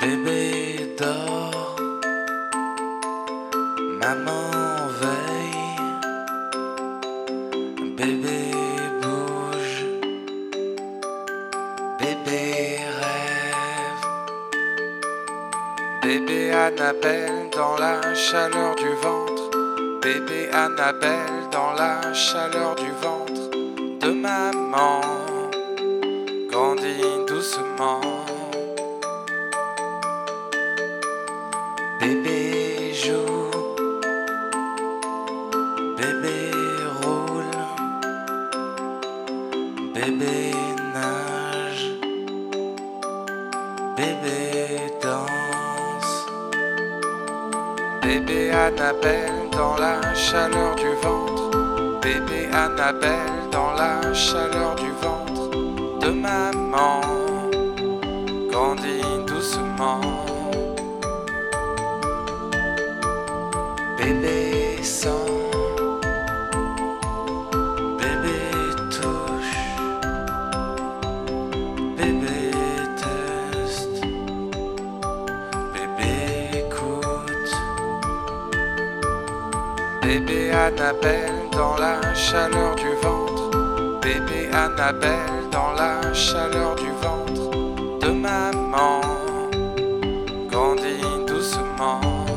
Bébé dort, maman veille, bébé bouge, bébé rêve, bébé Annabelle dans la chaleur du ventre, bébé Annabelle dans la chaleur du ventre de maman, grandit doucement. Bébé joue, bébé roule, bébé nage, bébé danse, bébé Annabelle dans la chaleur du ventre, bébé Annabelle dans la chaleur du ventre de maman, grandit doucement. Bébé sent, bébé touche, bébé teste, bébé écoute, bébé Annabelle dans la chaleur du ventre, bébé Annabelle dans la chaleur du ventre de maman, grandit doucement.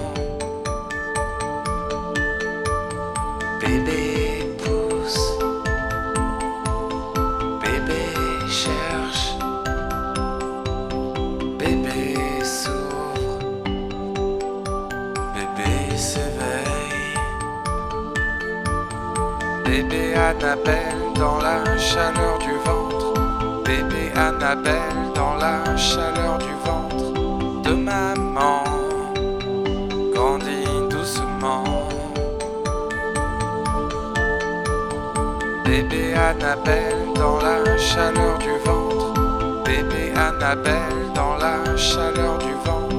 Bébé pousse, bébé cherche, bébé s'ouvre, bébé s'éveille, bébé Annabelle dans la chaleur du ventre, bébé Annabelle dans la chaleur du ventre de maman, grandit doucement. Bébé Annabelle dans la chaleur du ventre, bébé Annabelle dans la chaleur du ventre